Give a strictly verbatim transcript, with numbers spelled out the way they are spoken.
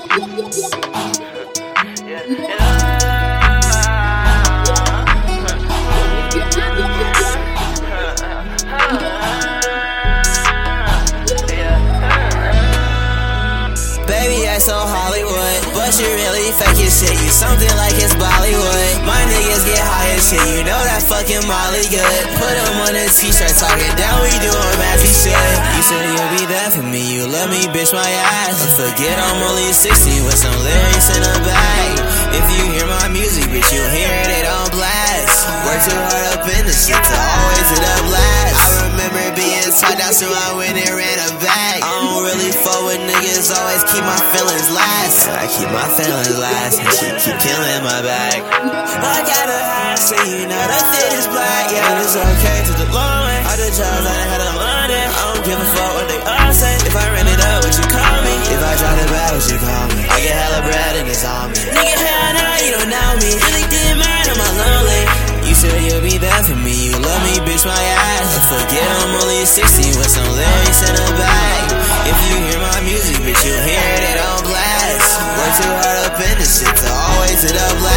Baby, I so Hollywood, but you really fake as shit. You something like it's Bollywood. My niggas get high as shit, you know that fucking Molly good. Put them on a t-shirt, talking down, we doing massy shit. You said you'll be there for me, you love me, bitch, my ass. Don't forget I'm only sixteen with some lyrics in a bag. If you hear my music, bitch, you hear it on blast. Work too hard up in the shit to always hit up last. I remember being tied down, so I went and ran a bag. I don't really fuck with niggas, always keep my feelings last. I keep my feelings last, and she keep killing my back. I got a high, so you know the fit is black. Yeah, it's okay to the long way. All the jobs I had to learn it. I don't give a fuck what they all say. If I ran it up, would you call me? If I dropped it back, would you call me? I get hella bread and it's on me. Nigga, hell no, you don't know me. Really didn't mind, I'm all lonely. You said you'll be there for me, you love me, bitch, my ass. Don't forget I'm only sixteen with some lyrics in a bag. If you hear my music, bitch, you hear it on blast. Work too hard up in this shit to always hit up last.